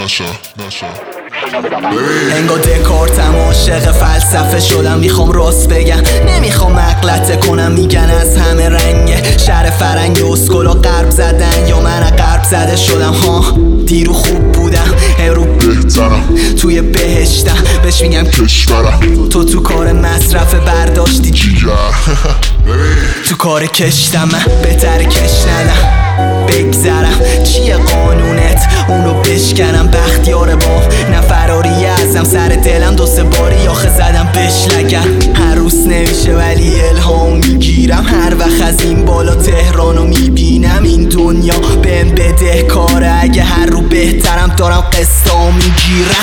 انگار دکارتم عاشق فلسفه شدم، میخوام راست بگم نمیخوام مغلطه کنم. میگن از همه رنگه شهر فرنگ اسکولا غرب زدن یا من غرب زده شدم. ها دیرو خوب بودم امرو بهترم، توی بهشتم بهش میگم کشورم. تو کار مصرف برداشتی جیگر تو کار کشتم من بهتر کش ندم بگذرم. چیه قانونت اونو بشکنم بختیار بام نه فراری ازم سر دلم دو سه باری آخه زدم بشلگم. هر روز نمیشه ولی الهام میگیرم هر وقت از این بالا تهرانو میبینم. این دنیا بهم بده کاره اگه هر رو بهترم دارم قسطا میگیرم.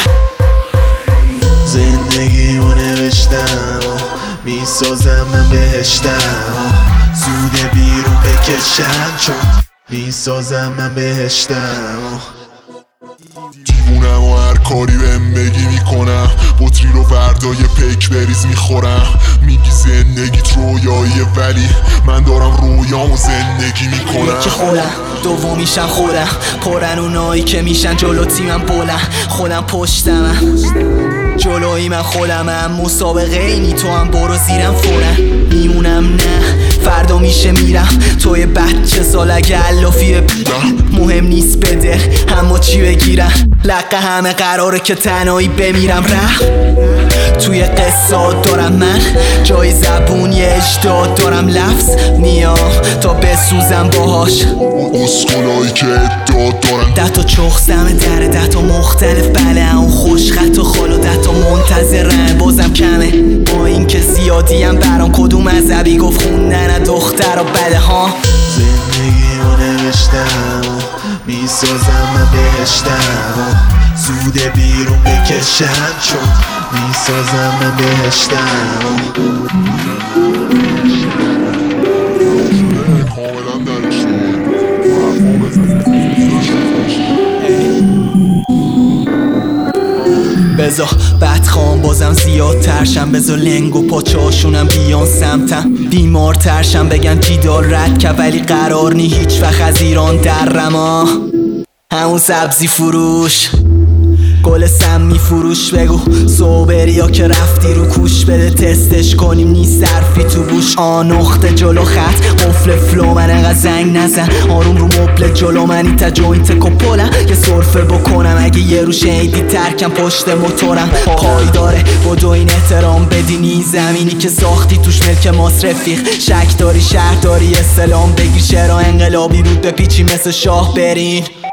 زندگیمو نوشتم میسازم من بهشتم، زود بیرون بکشم چون میسازم من بهشتم. دیوونم و هر کاری بهم بگی میکنم، بطری رو وردای پیک بریز میخورم. میگی زندگیت رویاییه ولی من دارم رویامو زندگی میکنم. که خودم دومیشم خودم پرن اونایی که میشن جلو تیمم بلند. خودم پشتمم جلوی من خودمم مسابقه اینی تو هم برو زیرم فورم. میمونم نه فردا میشه میرم توی بچه سال اگه علافیه مهم نیست بده اما چی بگیرم. لقه همه قراره که تنهایی بمیرم. توی قصات دارم من جای زبونی اجداد دارم لفظ میام تا بسوزم باهاش. اسکولایی که اداد دارن 10 تا چخسم دره 10 تا مختلف بله اون خوش خط و خالو 10 تا منتظرن بازم کمه. با این که زیادیم برام کدوم مذهبی گفت خوندن دختر و بله ها. زندگیمو نوشتم میسازم من بهشتم، زود بیرون بکشم چون میسازم من بهشتم. کاملا درش بزا بدخوام بازم زیاد ترشم، بزا لنگ و پاچه هاشونم بیان سمتم. بیمار ترشم بگن جیدال رد که ولی قرار نی هیچ وقت از ایران درم. همون سبزی فروش گل سمی فروش بگو صوبریا که رفتی رو کوش بده تستش کنیم نیست صرفی تو بوش. نقطه جلو خط قفل فلو من انقدر زنگ نزن آروم رو مبل جلو منی تا جوینت کپولم یه سرفه بکنم اگه یه رو شنیدی ترکم پشت موتورم. پای داره بدو این احترام بدینی زمینی که ساختی توش ملک ماست رفیق. شک داری شهر داری اسلام بگیر چرا انقلابی رود بپیچی مثل شاه برین.